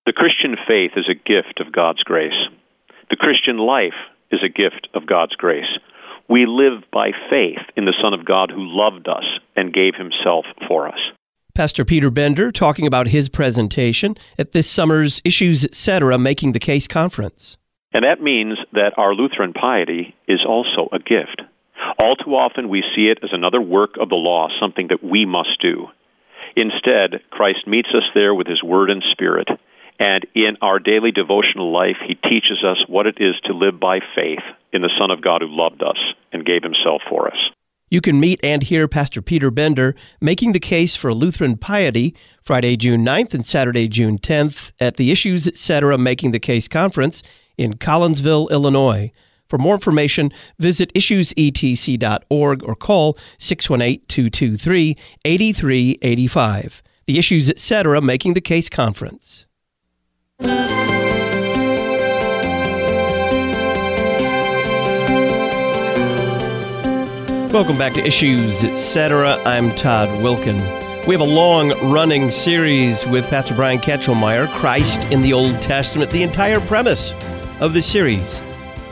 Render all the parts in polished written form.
The Christian faith is a gift of God's grace. The Christian life is a gift of God's grace. We live by faith in the Son of God who loved us and gave himself for us. Pastor Peter Bender talking about his presentation at this summer's Issues Etc. Making the Case conference. And that means that our Lutheran piety is also a gift. All too often we see it as another work of the law, something that we must do. Instead, Christ meets us there with his word and spirit. And in our daily devotional life, he teaches us what it is to live by faith in the Son of God who loved us and gave himself for us. You can meet and hear Pastor Peter Bender making the case for Lutheran piety Friday, June 9th and Saturday, June 10th at the Issues Etc. Making the Case conference in Collinsville, Illinois. For more information, visit issuesetc.org or call 618-223-8385. The Issues Etc. Making the Case conference. Welcome back to Issues Etc. I'm Todd Wilkin. We have a long-running series with Pastor Brian Ketchelmeyer, Christ in the Old Testament. The entire premise of the series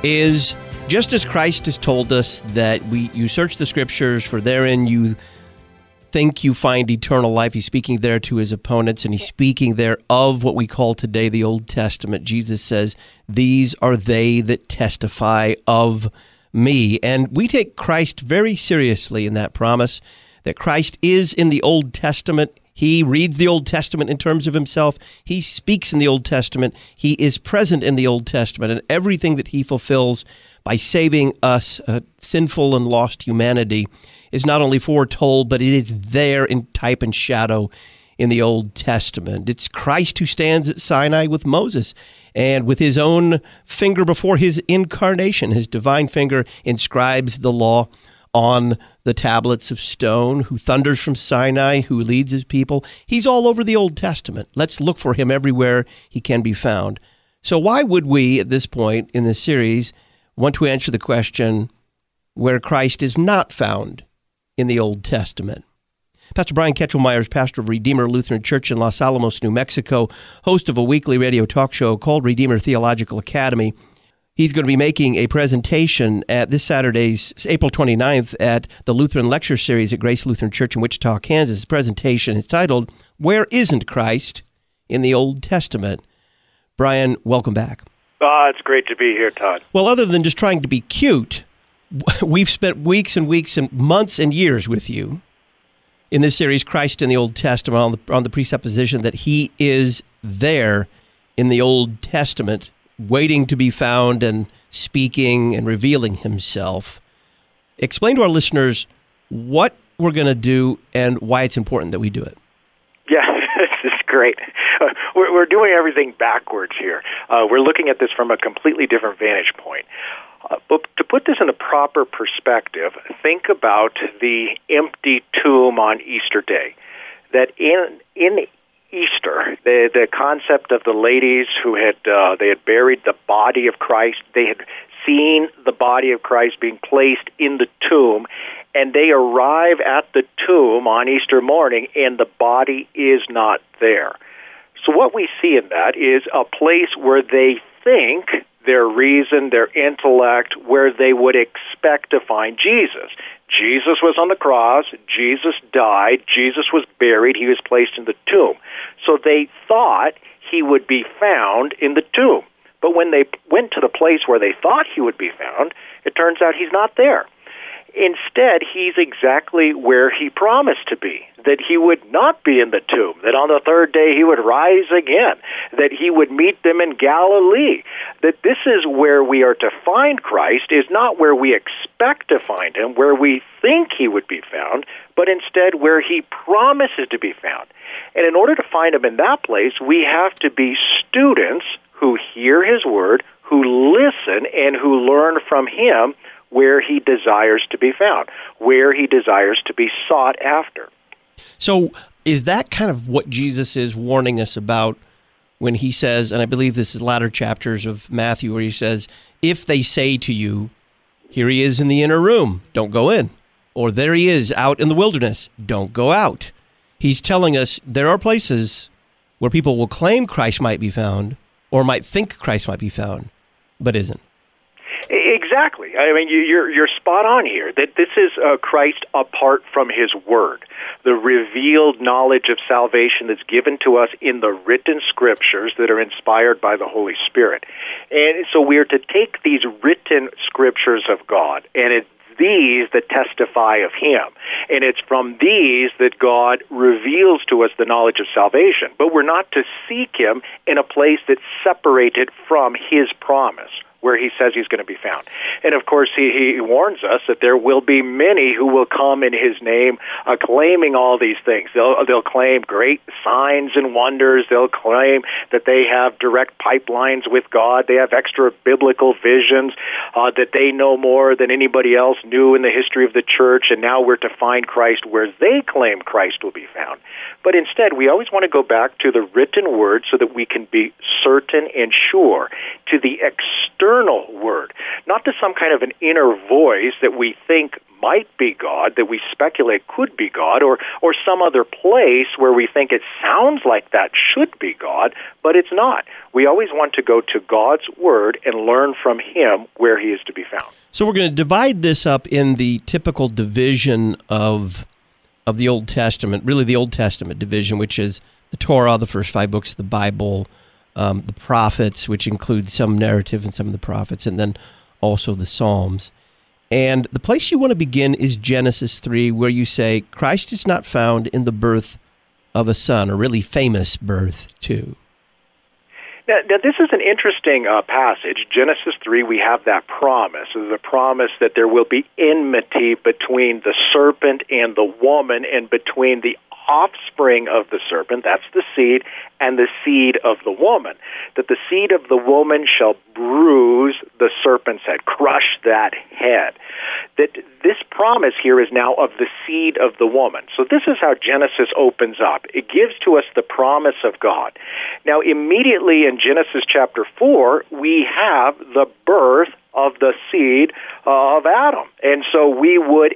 is just as Christ has told us that you search the Scriptures, for therein you think you find eternal life. He's speaking there to his opponents, and he's speaking there of what we call today the Old Testament. Jesus says, "These are they that testify of me." And we take Christ very seriously in that promise that Christ is in the Old Testament. He reads the Old Testament in terms of himself. He speaks in the Old Testament. He is present in the Old Testament, and everything that he fulfills by saving us, sinful and lost humanity, is not only foretold, but it is there in type and shadow in the Old Testament. It's Christ who stands at Sinai with Moses, and with his own finger before his incarnation, his divine finger inscribes the law on the tablets of stone, who thunders from Sinai, who leads his people. He's all over the Old Testament. Let's look for him everywhere he can be found. So why would we, at this point in this series, want to answer the question where Christ is not found in the Old Testament? Pastor Brian Ketchelmeyer is pastor of Redeemer Lutheran Church in Los Alamos, New Mexico, host of a weekly radio talk show called Redeemer Theological Academy. He's going to be making a presentation at this Saturday's, April 29th, at the Lutheran Lecture Series at Grace Lutheran Church in Wichita, Kansas. The presentation is titled, "Where Isn't Christ in the Old Testament?" Brian, welcome back. It's great to be here, Todd. Well, other than just trying to be cute, we've spent weeks and weeks and months and years with you in this series, Christ in the Old Testament, on the presupposition that he is there in the Old Testament, waiting to be found and speaking and revealing himself. Explain to our listeners what we're going to do and why it's important that we do it. Yeah, this is great. We're doing everything backwards here. We're looking at this from a completely different vantage point. But to put this in a proper perspective, think about the empty tomb on Easter Day. That in Easter, the concept of the ladies who they had buried the body of Christ, they had seen the body of Christ being placed in the tomb, and they arrive at the tomb on Easter morning, and the body is not there. So what we see in that is a place where they think their reason, their intellect, where they would expect to find Jesus. Jesus was on the cross, Jesus died, Jesus was buried, he was placed in the tomb. So they thought he would be found in the tomb. But when they went to the place where they thought he would be found, it turns out he's not there. Instead, he's exactly where he promised to be, that he would not be in the tomb, that on the third day he would rise again, that he would meet them in Galilee, that this is where we are to find Christ, is not where we expect to find him, where we think he would be found, but instead where he promises to be found. And in order to find him in that place, we have to be students who hear his word, who listen, and who learn from him where he desires to be found, where he desires to be sought after. So is that kind of what Jesus is warning us about when he says, and I believe this is latter chapters of Matthew, where he says, if they say to you, here he is in the inner room, don't go in, or there he is out in the wilderness, don't go out. He's telling us there are places where people will claim Christ might be found or might think Christ might be found, but isn't. Exactly. I mean, you're spot on here, that this is Christ apart from his word, the revealed knowledge of salvation that's given to us in the written scriptures that are inspired by the Holy Spirit. And so we are to take these written scriptures of God, and it's these that testify of him. And it's from these that God reveals to us the knowledge of salvation. But we're not to seek him in a place that's separated from his promise, where he says he's going to be found. And of course, he warns us that there will be many who will come in his name claiming all these things. They'll claim great signs and wonders. They'll claim that they have direct pipelines with God. They have extra biblical visions, that they know more than anybody else knew in the history of the church, and now we're to find Christ where they claim Christ will be found. But instead, we always want to go back to the written word so that we can be certain and sure, to the external word, not to some kind of an inner voice that we think might be God, that we speculate could be God, or some other place where we think it sounds like that should be God, but it's not. We always want to go to God's word and learn from him where he is to be found. So we're going to divide this up in the typical division of the Old Testament, really the Old Testament division, which is the Torah, the first 5 books of the Bible, the prophets, which include some narrative and some of the prophets, and then also the Psalms. And the place you want to begin is Genesis 3, where you say, Christ is not found in the birth of a son, a really famous birth, too. Now, this is an interesting passage. Genesis 3, we have that promise, the promise that there will be enmity between the serpent and the woman, and between the offspring of the serpent, that's the seed, and the seed of the woman. That the seed of the woman shall bruise the serpent's head, crush that head. That this promise here is now of the seed of the woman. So this is how Genesis opens up. It gives to us the promise of God. Now, immediately in Genesis chapter 4, we have the birth of the seed of Adam. And so we would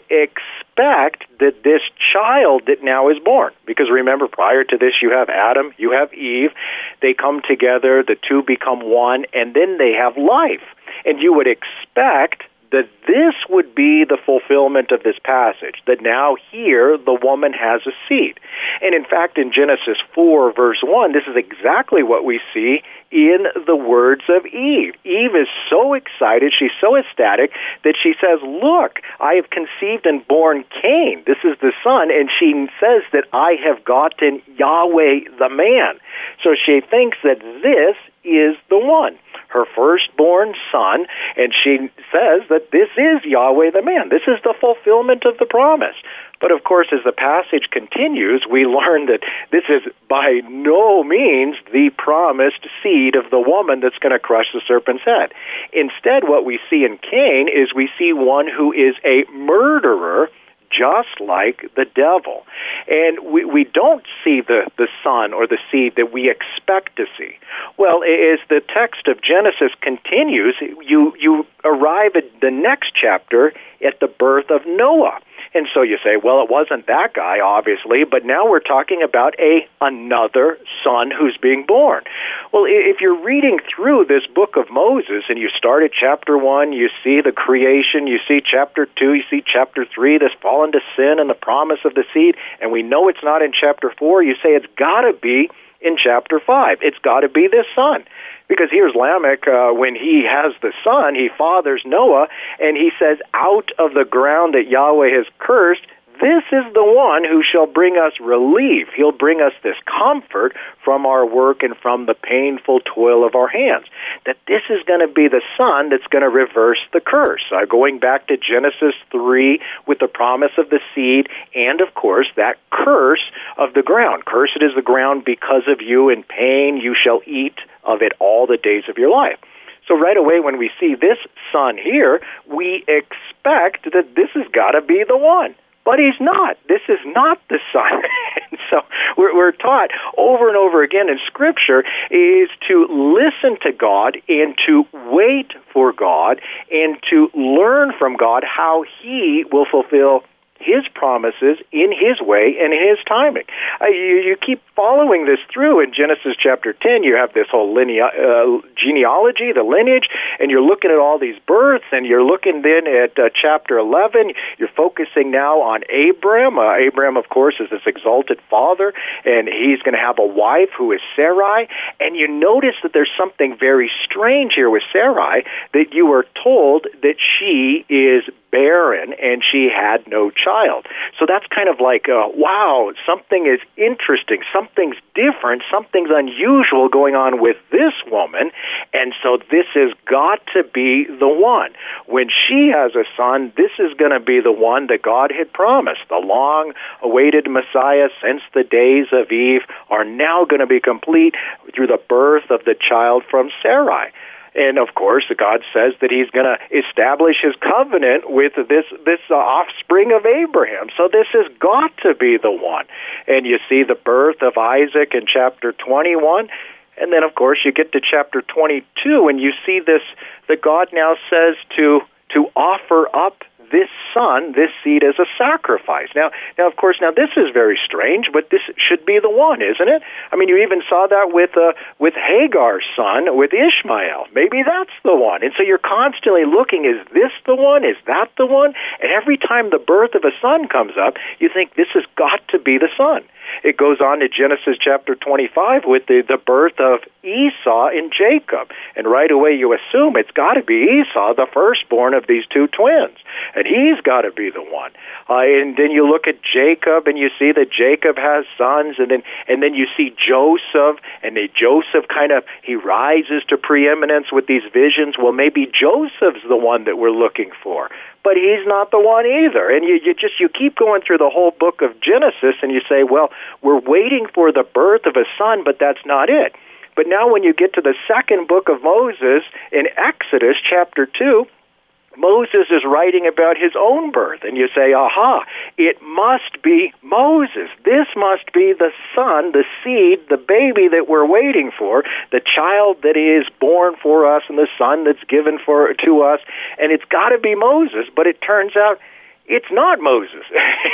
expect that this child that now is born, because remember, prior to this, you have Adam, you have Eve, they come together, the two become one, and then they have life. And you would expect that this would be the fulfillment of this passage, that now here the woman has a seed. And in fact, in Genesis 4, verse 1, this is exactly what we see in the words of Eve. Eve is so excited, she's so ecstatic, that she says, look, I have conceived and born Cain. This is the son, and she says that I have gotten Yahweh the man. So she thinks that this is the one, her firstborn son, and she says that this is Yahweh the man. This is the fulfillment of the promise. But of course, as the passage continues, we learn that this is by no means the promised seed of the woman that's going to crush the serpent's head. Instead, what we see in Cain is we see one who is a murderer, just like the devil. And we don't see the son or the seed that we expect to see. Well, as the text of Genesis continues, you arrive at the next chapter at the birth of Noah. And so you say, well, it wasn't that guy, obviously, but now we're talking about another son who's being born. Well, if you're reading through this book of Moses and you start at chapter 1, you see the creation, you see chapter 2, you see chapter 3, this fall into sin and the promise of the seed, and we know it's not in chapter 4, you say it's got to be in chapter 5. It's got to be this son. Because here's Lamech, when he has the son, he fathers Noah, and he says, out of the ground that Yahweh has cursed, this is the one who shall bring us relief. He'll bring us this comfort from our work and from the painful toil of our hands. That this is going to be the son that's going to reverse the curse. Going back to Genesis 3 with the promise of the seed and, of course, that curse of the ground. Cursed is the ground because of you. In pain you shall eat of it all the days of your life. So right away when we see this son here, we expect that this has got to be the one. But he's not. This is not the son. And so we're taught over and over again in Scripture is to listen to God and to wait for God and to learn from God how he will fulfill His promises in His way and His timing. You keep following this through. In Genesis chapter 10, you have this whole genealogy, the lineage, and you're looking at all these births, and you're looking then at chapter 11. You're focusing now on Abram. Abram, of course, is this exalted father, and he's going to have a wife who is Sarai. And you notice that there's something very strange here with Sarai, that you are told that she is barren and she had no child. So that's kind of like, wow, something is interesting, something's different, something's unusual going on with this woman, and so this has got to be the one. When she has a son, this is going to be the one that God had promised. The long-awaited Messiah since the days of Eve are now going to be complete through the birth of the child from Sarai. And, of course, God says that He's going to establish His covenant with this offspring of Abraham. So this has got to be the one. And you see the birth of Isaac in chapter 21. And then, of course, you get to chapter 22, and you see this, that God now says to offer up this son, this seed, as a sacrifice. Now, of course, this is very strange, but this should be the one, isn't it? I mean, you even saw that with Hagar's son, with Ishmael. Maybe that's the one. And so you're constantly looking, is this the one? Is that the one? And every time the birth of a son comes up, you think this has got to be the son. It goes on to Genesis chapter 25 with the birth of Esau and Jacob. And right away you assume it's got to be Esau, the firstborn of these two twins. And he's got to be the one. And then you look at Jacob, and you see that Jacob has sons, and then you see Joseph, and Joseph he rises to preeminence with these visions. Well, maybe Joseph's the one that we're looking for. But he's not the one either. And you keep going through the whole book of Genesis, and you say, well, we're waiting for the birth of a son, but that's not it. But now when you get to the second book of Moses, in Exodus chapter 2, Moses is writing about his own birth, and you say, aha, it must be Moses. This must be the son, the seed, the baby that we're waiting for, the child that is born for us and the son that's given to us, and it's got to be Moses. But it turns out it's not Moses.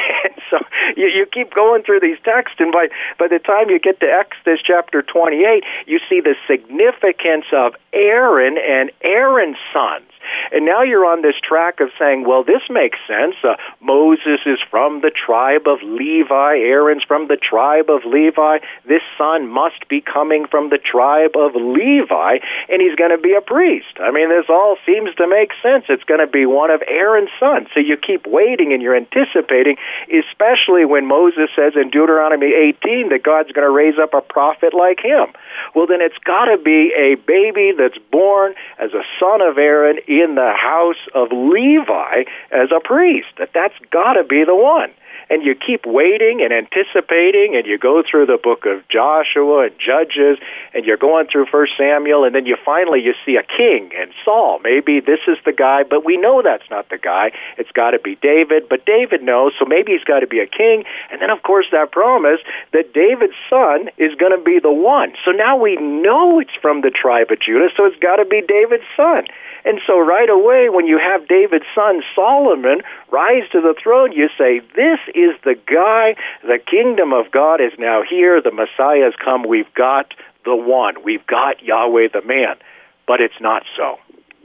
So you keep going through these texts, and by the time you get to Exodus chapter 28, you see the significance of Aaron and Aaron's sons. And now you're on this track of saying, well, this makes sense. Moses is from the tribe of Levi. Aaron's from the tribe of Levi. This son must be coming from the tribe of Levi, and he's going to be a priest. I mean, this all seems to make sense. It's going to be one of Aaron's sons. So you keep waiting and you're anticipating, especially when Moses says in Deuteronomy 18 that God's going to raise up a prophet like him. Well, then it's got to be a baby that's born as a son of Aaron in the house of Levi as a priest. That's got to be the one. And you keep waiting and anticipating, and you go through the book of Joshua and Judges, and you're going through 1 Samuel, and then you see a king and Saul. Maybe this is the guy, but we know that's not the guy. It's got to be David, but David knows, so maybe he's got to be a king. And then, of course, that promise that David's son is going to be the one. So now we know it's from the tribe of Judah, so it's got to be David's son. And so right away, when you have David's son Solomon rise to the throne, you say, this is the guy. The kingdom of God is now here. The Messiah has come. We've got the one. We've got Yahweh the man. But it's not so.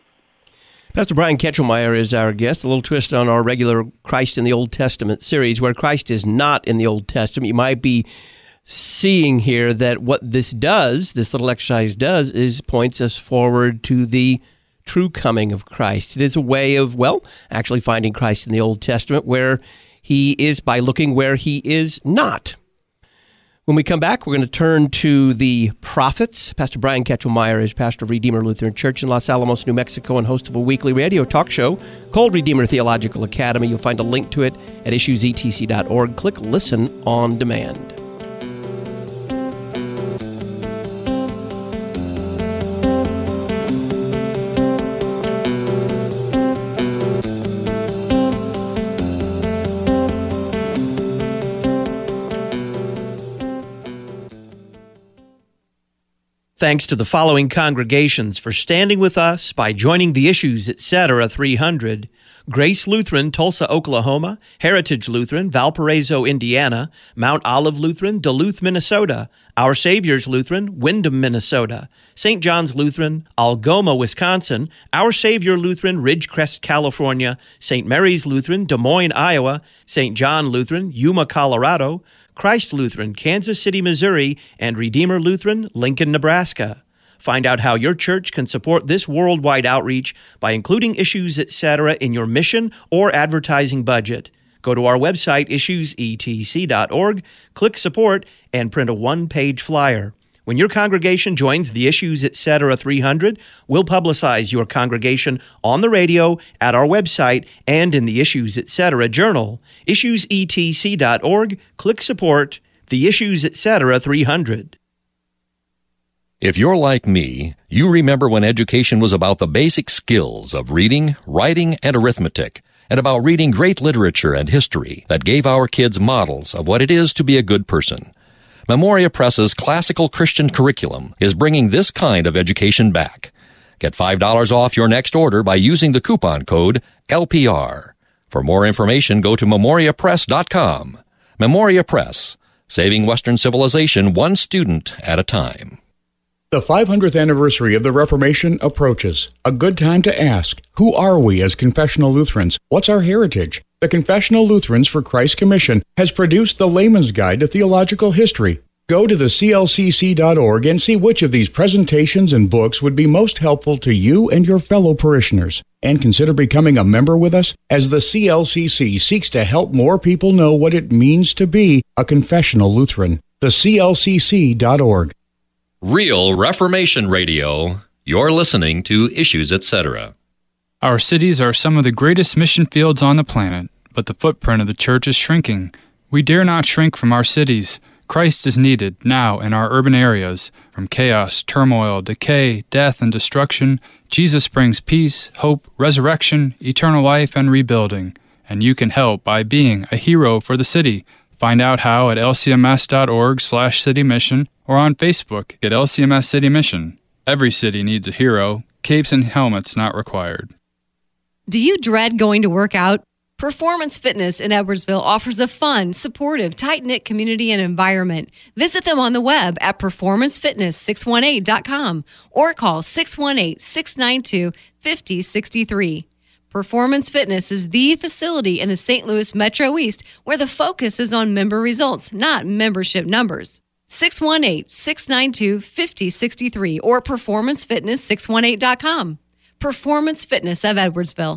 Pastor Brian Ketchelmeyer is our guest. A little twist on our regular Christ in the Old Testament series, where Christ is not in the Old Testament. You might be seeing here that what this little exercise does, is points us forward to the true coming of Christ. It is a way of, actually finding Christ in the Old Testament where he is by looking where he is not. When we come back, we're going to turn to the prophets. Pastor Brian Ketchelmeyer is pastor of Redeemer Lutheran Church in Los Alamos, New Mexico, and host of a weekly radio talk show called Redeemer Theological Academy. You'll find a link to it at issuesetc.org. Click Listen on Demand. Thanks to the following congregations for standing with us by joining the Issues Etc. 300 Grace Lutheran, Tulsa, Oklahoma, Heritage Lutheran, Valparaiso, Indiana, Mount Olive Lutheran, Duluth, Minnesota, Our Savior's Lutheran, Windham, Minnesota, St. John's Lutheran, Algoma, Wisconsin, Our Savior Lutheran, Ridgecrest, California, St. Mary's Lutheran, Des Moines, Iowa, St. John Lutheran, Yuma, Colorado, Christ Lutheran, Kansas City, Missouri, and Redeemer Lutheran, Lincoln, Nebraska. Find out how your church can support this worldwide outreach by including Issues Etc. in your mission or advertising budget. Go to our website, issuesetc.org, click Support, and print a one-page flyer. When your congregation joins the Issues Etc. 300, we'll publicize your congregation on the radio, at our website, and in the Issues Etc. journal. Issuesetc.org, click Support, the Issues Etc. 300. If you're like me, you remember when education was about the basic skills of reading, writing, and arithmetic, and about reading great literature and history that gave our kids models of what it is to be a good person. Memoria Press's classical Christian curriculum is bringing this kind of education back. Get $5 off your next order by using the coupon code LPR. For more information, go to memoriapress.com. Memoria Press, saving Western civilization one student at a time. The 500th anniversary of the Reformation approaches. A good time to ask, who are we as confessional Lutherans? What's our heritage? The Confessional Lutherans for Christ Commission has produced the Layman's Guide to Theological History. Go to the clcc.org and see which of these presentations and books would be most helpful to you and your fellow parishioners. And consider becoming a member with us as the CLCC seeks to help more people know what it means to be a confessional Lutheran. The clcc.org. Real Reformation Radio. You're listening to Issues Etc. Our cities are some of the greatest mission fields on the planet, but the footprint of the church is shrinking. We dare not shrink from our cities. Christ is needed now in our urban areas. From chaos, turmoil, decay, death, and destruction, Jesus brings peace, hope, resurrection, eternal life, and rebuilding. And you can help by being a hero for the city. Find out how at lcms.org/citymission or on Facebook at LCMS City Mission. Every city needs a hero. Capes and helmets not required. Do you dread going to work out? Performance Fitness in Edwardsville offers a fun, supportive, tight-knit community and environment. Visit them on the web at performancefitness618.com or call 618-692-5063. Performance Fitness is the facility in the St. Louis Metro East where the focus is on member results, not membership numbers. 618-692-5063 or performancefitness618.com. Performance Fitness of Edwardsville.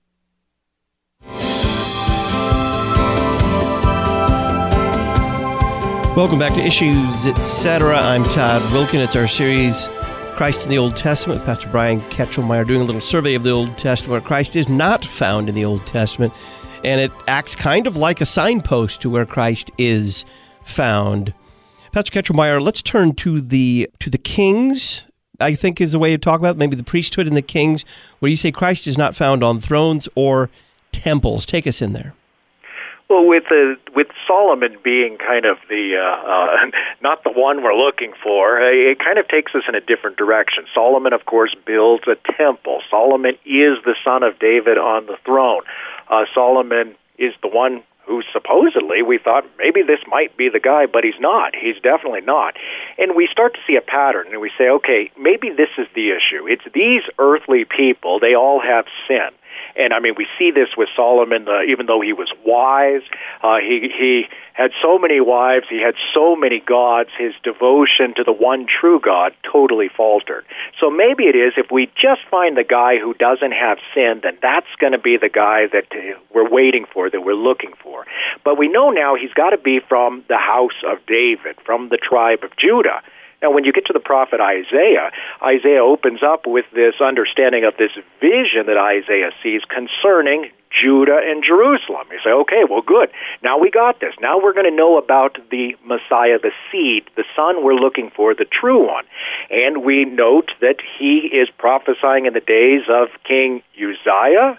Welcome back to Issues Etc. I'm Todd Wilken. It's our series, Christ in the Old Testament, with Pastor Brian Ketchelmeyer, doing a little survey of the Old Testament where Christ is not found in the Old Testament, and it acts kind of like a signpost to where Christ is found. Pastor Ketchelmeyer, let's turn to the kings, I think is the way to talk about it, maybe the priesthood and the kings, where you say Christ is not found on thrones or temples. Take us in there. Well, with Solomon being kind of the not the one we're looking for, it kind of takes us in a different direction. Solomon, of course, builds a temple. Solomon is the son of David on the throne. Solomon is the one who supposedly we thought maybe this might be the guy, but he's not. He's definitely not. And we start to see a pattern, and we say, okay, maybe this is the issue. It's these earthly people, they all have sin. And, I mean, we see this with Solomon, even though he was wise. He had so many wives. He had so many gods. His devotion to the one true God totally faltered. So maybe it is, if we just find the guy who doesn't have sin, then that's going to be the guy that we're waiting for, that we're looking for. But we know now he's got to be from the house of David, from the tribe of Judah. Now, when you get to the prophet Isaiah, Isaiah opens up with this understanding of this vision that Isaiah sees concerning Judah and Jerusalem. You say, okay, well, good. Now we got this. Now we're going to know about the Messiah, the seed, the son we're looking for, the true one. And we note that he is prophesying in the days of King Uzziah,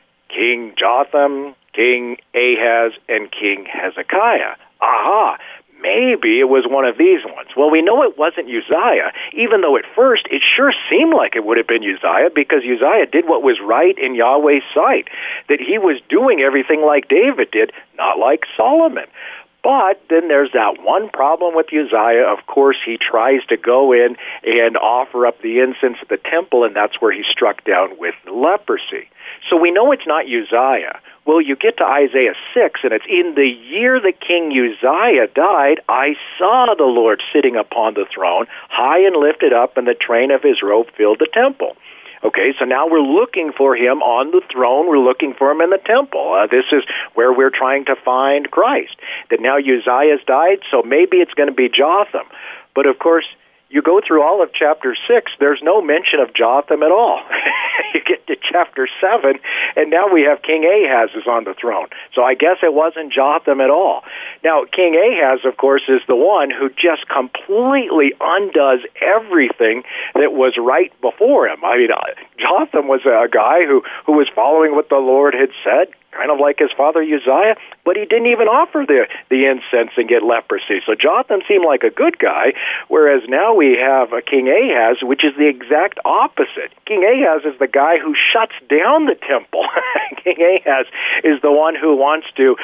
King Jotham, King Ahaz, and King Hezekiah. Aha! maybe it was one of these ones. Well, we know it wasn't Uzziah, even though at first it sure seemed like it would have been Uzziah, because Uzziah did what was right in Yahweh's sight, that he was doing everything like David did, not like Solomon. But then there's that one problem with Uzziah. Of course, he tries to go in and offer up the incense at the temple, and that's where he's struck down with leprosy. So we know it's not Uzziah. Well, you get to Isaiah 6, and it's, in the year that King Uzziah died, I saw the Lord sitting upon the throne, high and lifted up, and the train of his robe filled the temple. Okay, so now we're looking for him on the throne. We're looking for him in the temple. This is where we're trying to find Christ. That now Uzziah's died, so maybe it's going to be Jotham. But of course, you go through all of chapter 6, there's no mention of Jotham at all. You get to chapter 7, and now we have King Ahaz is on the throne. So I guess it wasn't Jotham at all. Now, King Ahaz, of course, is the one who just completely undoes everything that was right before him. I mean, Jotham was a guy who was following what the Lord had said, kind of like his father Uzziah, but he didn't even offer the incense and get leprosy. So Jotham seemed like a good guy, whereas now we have a King Ahaz, which is the exact opposite. King Ahaz is the guy who shuts down the temple. King Ahaz is the one who wants to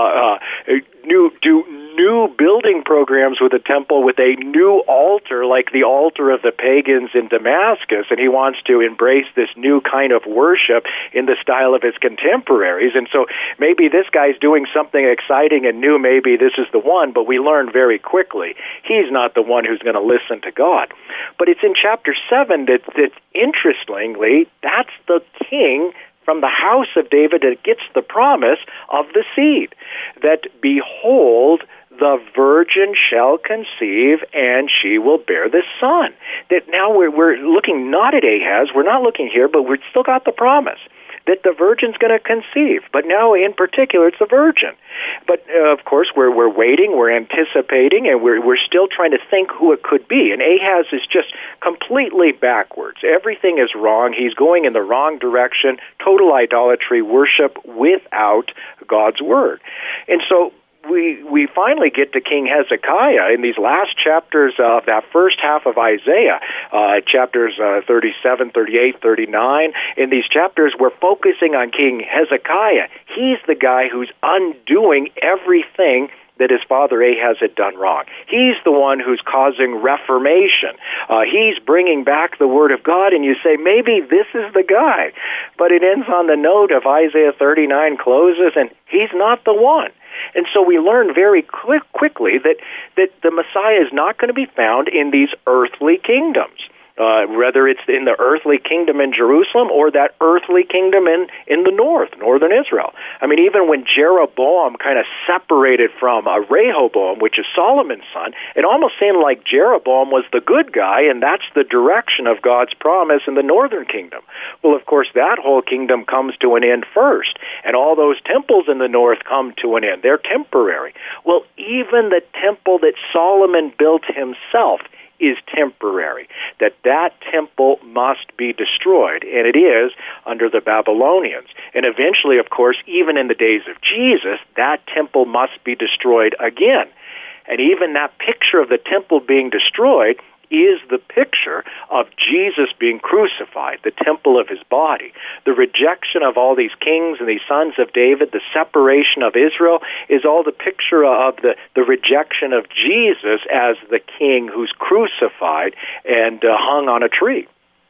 do new building programs with the temple with a new altar, like the altar of the pagans in Damascus, and he wants to embrace this new kind of worship in the style of his contemporaries. And so maybe this guy's doing something exciting and new, maybe this is the one, but we learn very quickly he's not the one who's going to listen to God. But it's in chapter 7 that interestingly, that's the king from the house of David that gets the promise of the seed, that behold, the virgin shall conceive, and she will bear this son. That now we're looking not at Ahaz, we're not looking here, but we've still got the promise that the virgin's going to conceive. But now, in particular, it's a virgin. But, of course, we're waiting, we're anticipating, and we're still trying to think who it could be. And Ahaz is just completely backwards. Everything is wrong. He's going in the wrong direction, total idolatry, worship without God's word. And so we finally get to King Hezekiah in these last chapters of that first half of Isaiah, chapters 37, 38, 39. In these chapters, we're focusing on King Hezekiah. He's the guy who's undoing everything that his father Ahaz had done wrong. He's the one who's causing reformation. He's bringing back the word of God, and you say, maybe this is the guy. But it ends on the note of Isaiah 39 closes, and he's not the one. And so we learn very quickly that the Messiah is not going to be found in these earthly kingdoms, whether it's in the earthly kingdom in Jerusalem or that earthly kingdom in the northern Israel. I mean, even when Jeroboam kind of separated from Rehoboam, which is Solomon's son, it almost seemed like Jeroboam was the good guy, and that's the direction of God's promise in the northern kingdom. Well, of course, that whole kingdom comes to an end first, and all those temples in the north come to an end. They're temporary. Well, even the temple that Solomon built himself is temporary, that temple must be destroyed, and it is under the Babylonians. And eventually, of course, even in the days of Jesus, that temple must be destroyed again. And even that picture of the temple being destroyed is the picture of Jesus being crucified, the temple of his body. The rejection of all these kings and these sons of David, the separation of Israel, is all the picture of the rejection of Jesus as the king who's crucified and hung on a tree.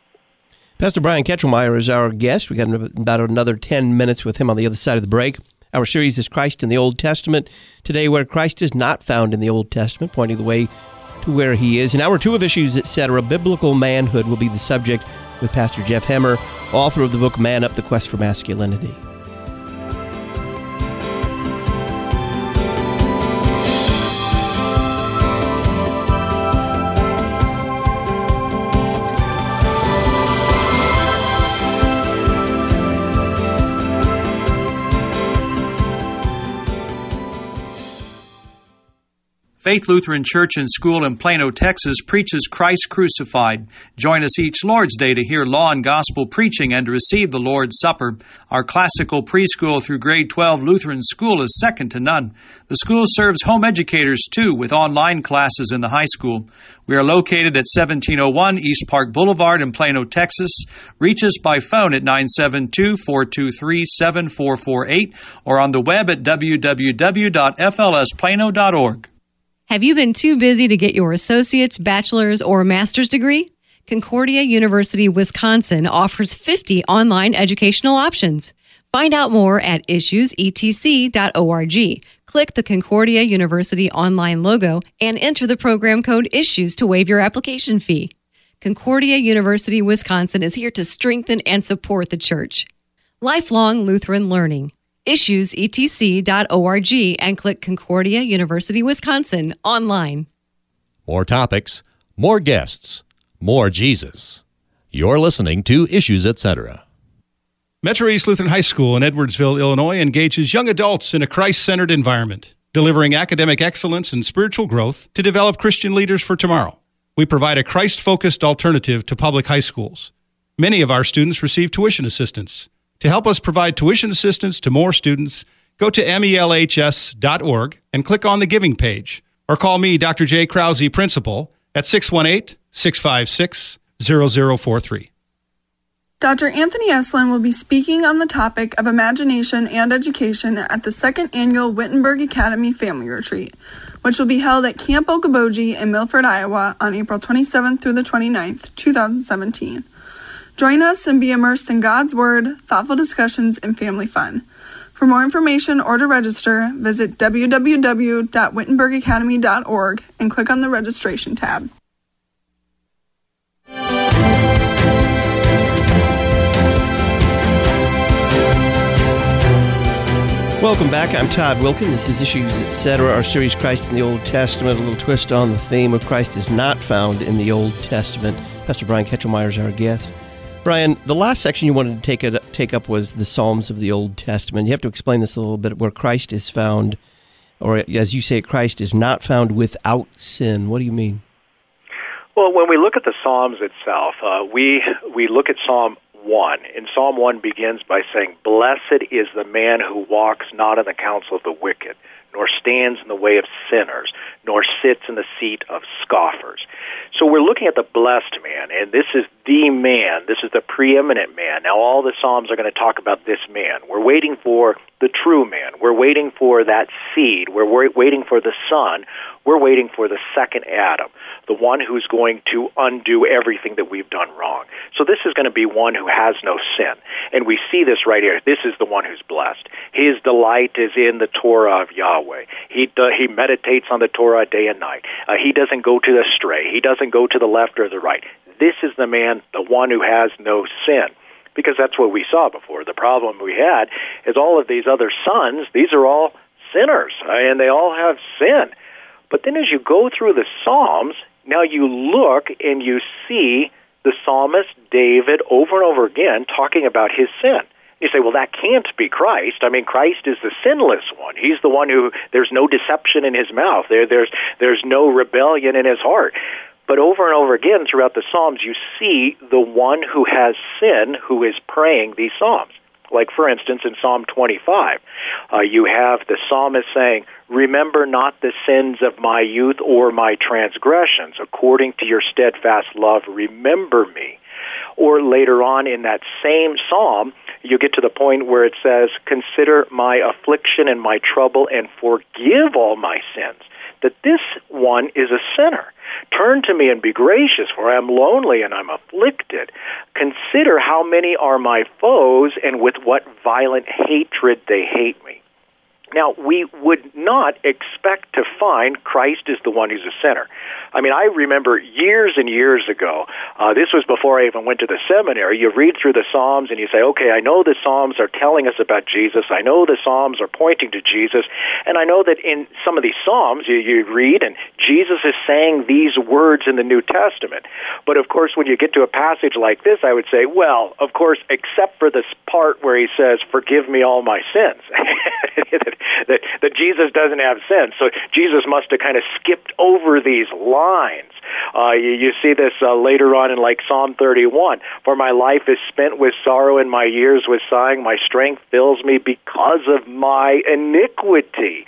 Pastor Brian Ketchelmeyer is our guest. We got about another 10 minutes with him on the other side of the break. Our series is Christ in the Old Testament. Today, where Christ is not found in the Old Testament, pointing the way to where he is. In hour 2 of Issues, Etc., biblical manhood will be the subject with Pastor Jeff Hemmer, author of the book Man Up, The Quest for Masculinity. Faith Lutheran Church and School in Plano, Texas preaches Christ crucified. Join us each Lord's Day to hear law and gospel preaching and to receive the Lord's Supper. Our classical preschool through grade 12 Lutheran school is second to none. The school serves home educators, too, with online classes in the high school. We are located at 1701 East Park Boulevard in Plano, Texas. Reach us by phone at 972-423-7448 or on the web at www.flsplano.org. Have you been too busy to get your associate's, bachelor's, or master's degree? Concordia University, Wisconsin offers 50 online educational options. Find out more at issuesetc.org. Click the Concordia University online logo and enter the program code ISSUES to waive your application fee. Concordia University, Wisconsin is here to strengthen and support the church. Lifelong Lutheran learning. issuesetc.org and click Concordia University, Wisconsin online. More topics, more guests, more Jesus. You're listening to Issues, Etc. Metro East Lutheran High School in Edwardsville, Illinois engages young adults in a Christ-centered environment, delivering academic excellence and spiritual growth to develop Christian leaders for tomorrow. We provide a Christ-focused alternative to public high schools. Many of our students receive tuition assistance. To help us provide tuition assistance to more students, go to melhs.org and click on the Giving page, or call me, Dr. J. Krause, Principal, at 618-656-0043. Dr. Anthony Eslin will be speaking on the topic of imagination and education at the second annual Wittenberg Academy Family Retreat, which will be held at Camp Okoboji in Milford, Iowa on April 27th through the 29th, 2017. Join us and be immersed in God's Word, thoughtful discussions, and family fun. For more information or to register, visit www.wittenbergacademy.org and click on the registration tab. Welcome back. I'm Todd Wilkin. This is Issues, Etc., our series Christ in the Old Testament, a little twist on the theme of Christ is not found in the Old Testament. Pastor Brian Ketchelmeyer is our guest. Brian, the last section you wanted to take up was the Psalms of the Old Testament. You have to explain this a little bit, where Christ is found, or as you say, Christ is not found without sin. What do you mean? Well, when we look at the Psalms itself, we look at Psalm 1. And Psalm 1 begins by saying, "Blessed is the man who walks not in the counsel of the wicked, nor stands in the way of sinners, nor sits in the seat of scoffers." So we're looking at the blessed man, and this is the man. This is the preeminent man. Now, all the Psalms are going to talk about this man. We're waiting for the true man. We're waiting for that seed. We're waiting for the Son. We're waiting for the second Adam, the one who's going to undo everything that we've done wrong. So this is going to be one who has no sin. And we see this right here. This is the one who's blessed. His delight is in the Torah of Yahweh. He meditates on the Torah day and night. He doesn't go to the stray. He doesn't go to the left or the right. This is the man, the one who has no sin. Because that's what we saw before. The problem we had is all of these other sons, these are all sinners, and they all have sin. But then as you go through the Psalms, now you look and you see the psalmist David over and over again talking about his sin. You say, well, that can't be Christ. I mean, Christ is the sinless one. He's the one who, there's no deception in his mouth. There's no rebellion in his heart. But over and over again throughout the Psalms, you see the one who has sin who is praying these Psalms. Like, for instance, in Psalm 25, you have the psalmist saying, "Remember not the sins of my youth or my transgressions. According to your steadfast love, remember me." Or later on in that same psalm, you get to the point where it says, "Consider my affliction and my trouble and forgive all my sins." That this one is a sinner. "Turn to me and be gracious, for I am lonely and I'm afflicted. Consider how many are my foes and with what violent hatred they hate me." Now, we would not expect to find Christ is the one who's a sinner. I mean, I remember years and years ago, this was before I even went to the seminary, you read through the Psalms and you say, okay, I know the Psalms are telling us about Jesus, I know the Psalms are pointing to Jesus, and I know that in some of these Psalms you read and Jesus is saying these words in the New Testament. But of course, when you get to a passage like this, I would say, well, of course, except for this part where he says, "Forgive me all my sins." that Jesus doesn't have sin. So Jesus must have kind of skipped over these lines. You see this later on in like Psalm 31. For my life is spent with sorrow and my years with sighing. My strength fills me because of my iniquity.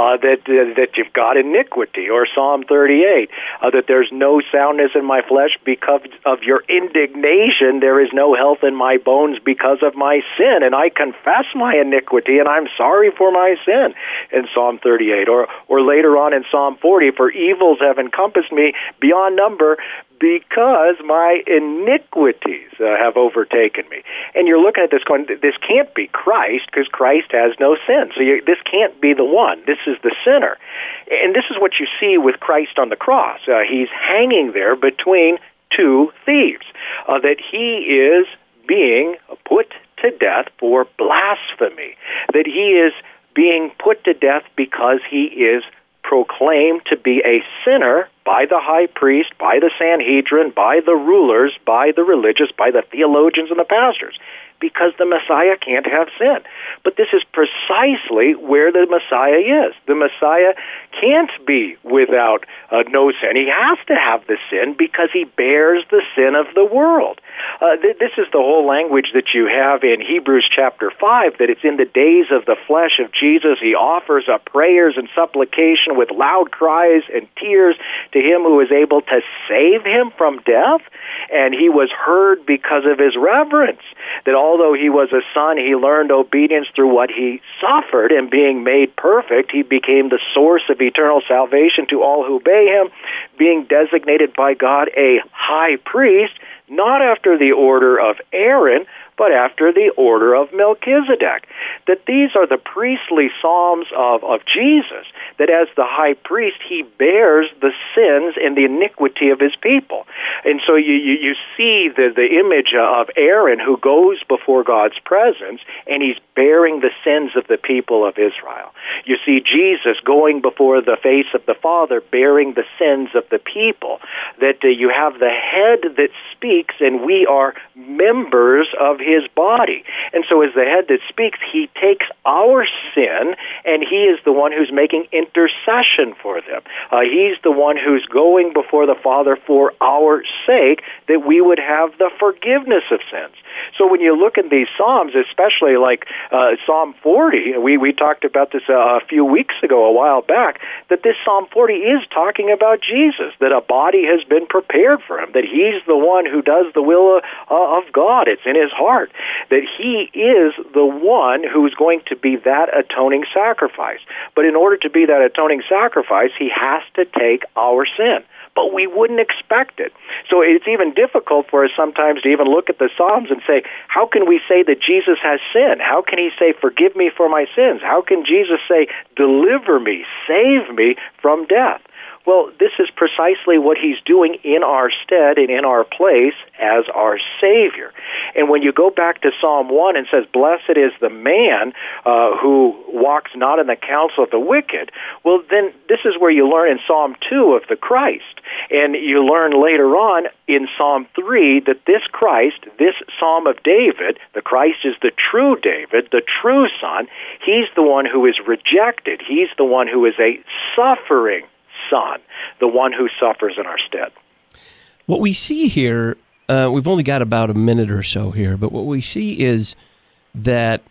That you've got iniquity. Or Psalm 38, that there's no soundness in my flesh because of your indignation. There is no health in my bones because of my sin. And I confess my iniquity and I'm sorry for my sin. In Psalm 38. Or later on in Psalm 40, for evils have encompassed me beyond number because my iniquities have overtaken me. And you're looking at this going, this can't be Christ because Christ has no sin. So this can't be the one. This is the sinner. And this is what you see with Christ on the cross. He's hanging there between two thieves. That he is being put to death for blasphemy. That he is being put to death because he is proclaimed to be a sinner by the high priest, by the Sanhedrin, by the rulers, by the religious, by the theologians and the pastors, because the Messiah can't have sin. But this is precisely where the Messiah is. The Messiah can't be without no sin. He has to have the sin because he bears the sin of the world. This is the whole language that you have in Hebrews chapter 5, that it's in the days of the flesh of Jesus. He offers up prayers and supplication with loud cries and tears to him who is able to save him from death. And he was heard because of his reverence. That although he was a son, he learned obedience through what he suffered, and being made perfect, he became the source of eternal salvation to all who obey him, being designated by God a high priest, not after the order of Aaron, but after the order of Melchizedek. That these are the priestly psalms of Jesus, that as the high priest, he bears the sins and the iniquity of his people. And so you see the image of Aaron who goes before God's presence, and he's bearing the sins of the people of Israel. You see Jesus going before the face of the Father, bearing the sins of the people. That you have the head that speaks, and we are members of his body. And so as the head that speaks, he takes our sin, and he is the one who's making intercession for them. He's the one who's going before the Father for our sake, that we would have the forgiveness of sins. So when you look at these Psalms, especially like Psalm 40, we talked about this a few weeks ago, a while back, that this Psalm 40 is talking about Jesus, that a body has been prepared for him, that he's the one who does the will of God. It's in his heart, that he is the one who's going to be that atoning sacrifice. But in order to be that atoning sacrifice, he has to take our sin. But we wouldn't expect it. So it's even difficult for us sometimes to even look at the Psalms and say, how can we say that Jesus has sinned? How can he say, forgive me for my sins? How can Jesus say, deliver me, save me from death? Well, this is precisely what he's doing in our stead and in our place as our Savior. And when you go back to Psalm 1 and says, blessed is the man who walks not in the counsel of the wicked, well, then this is where you learn in Psalm 2 of the Christ. And you learn later on in Psalm 3 that this Christ, this Psalm of David, the Christ is the true David, the true Son. He's the one who is rejected. He's the one who is a suffering Son, the one who suffers in our stead. What we see here, we've only got about a minute or so here, but what we see is that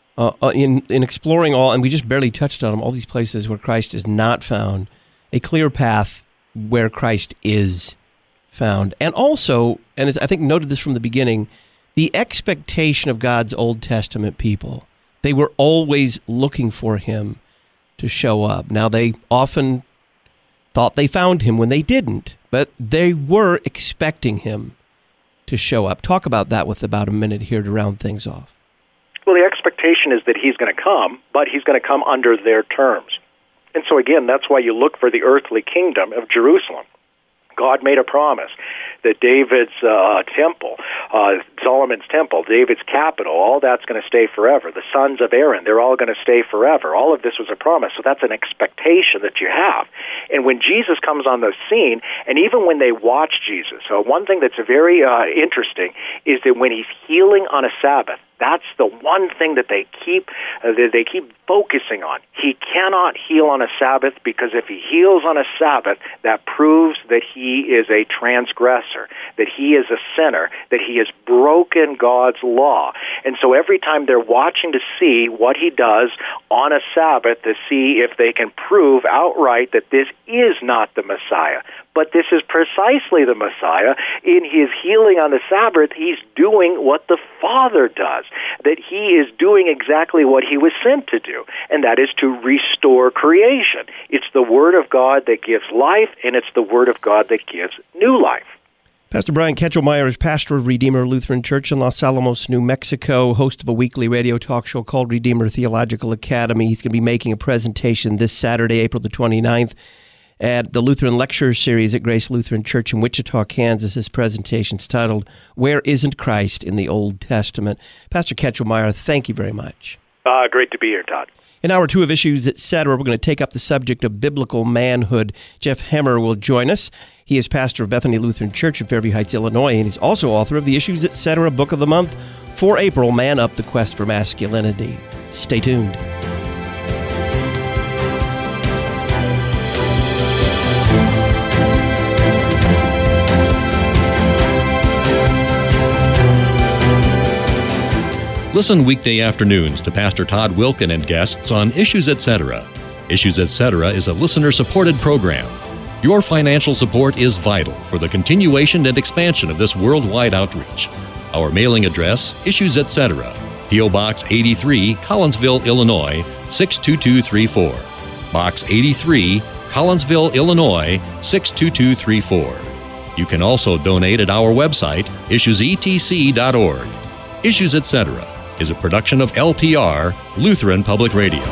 in exploring all, and we just barely touched on them, all these places where Christ is not found, a clear path where Christ is found. And also, and I think noted this from the beginning, the expectation of God's Old Testament people. They were always looking for him to show up. Now, they often thought they found him when they didn't, but they were expecting him to show up. Talk about that with about a minute here to round things off. Well, the expectation is that he's going to come, but he's going to come under their terms. And so again, that's why you look for the earthly kingdom of Jerusalem. God made a promise that David's temple, Solomon's temple, David's capital, all that's going to stay forever. The sons of Aaron, they're all going to stay forever. All of this was a promise. So that's an expectation that you have. And when Jesus comes on the scene, and even when they watch Jesus, one thing that's very interesting is that when he's healing on a Sabbath, That's the one thing that they keep focusing on. He cannot heal on a Sabbath, because if he heals on a Sabbath, that proves that he is a transgressor, that he is a sinner, that he has broken God's law. And so every time they're watching to see what he does on a Sabbath, to see if they can prove outright that this is not the Messiah. But this is precisely the Messiah. In his healing on the Sabbath, he's doing what the Father does, that he is doing exactly what he was sent to do, and that is to restore creation. It's the Word of God that gives life, and it's the Word of God that gives new life. Pastor Brian Ketchelmeyer is pastor of Redeemer Lutheran Church in Los Alamos, New Mexico, host of a weekly radio talk show called Redeemer Theological Academy. He's going to be making a presentation this Saturday, April the 29th, at the Lutheran Lecture Series at Grace Lutheran Church in Wichita, Kansas. His presentation is titled, Where Isn't Christ in the Old Testament? Pastor Ketchelmeyer, thank you very much. Great to be here, Todd. In Hour 2 of Issues, Etc., we're going to take up the subject of biblical manhood. Jeff Hemmer will join us. He is pastor of Bethany Lutheran Church in Fairview Heights, Illinois, and he's also author of the Issues, Etc. Book of the Month for April, Man Up, The Quest for Masculinity. Stay tuned. Listen weekday afternoons to Pastor Todd Wilken and guests on Issues Etc. Issues Etc. is a listener-supported program. Your financial support is vital for the continuation and expansion of this worldwide outreach. Our mailing address, Issues Etc., P.O. Box 83, Collinsville, Illinois, 62234. Box 83, Collinsville, Illinois, 62234. You can also donate at our website, issuesetc.org. Issues Etc. is a production of LPR, Lutheran Public Radio.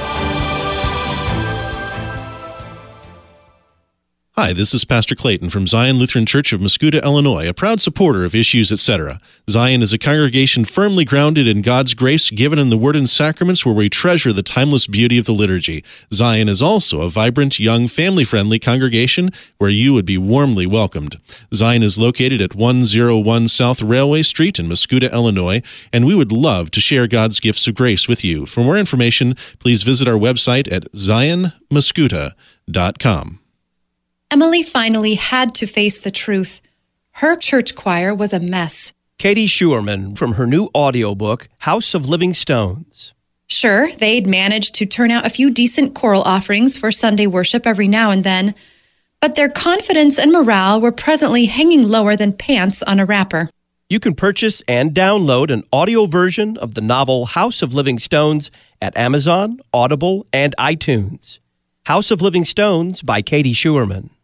Hi, this is Pastor Clayton from Zion Lutheran Church of Mascoutah, Illinois, a proud supporter of Issues, Etc. Zion is a congregation firmly grounded in God's grace given in the Word and Sacraments, where we treasure the timeless beauty of the liturgy. Zion is also a vibrant, young, family-friendly congregation where you would be warmly welcomed. Zion is located at 101 South Railway Street in Mascoutah, Illinois, and we would love to share God's gifts of grace with you. For more information, please visit our website at zionmascoutah.com. Emily finally had to face the truth. Her church choir was a mess. Katie Schuerman from her new audiobook, House of Living Stones. Sure, they'd managed to turn out a few decent choral offerings for Sunday worship every now and then, but their confidence and morale were presently hanging lower than pants on a wrapper. You can purchase and download an audio version of the novel House of Living Stones at Amazon, Audible, and iTunes. House of Living Stones by Katie Schuerman.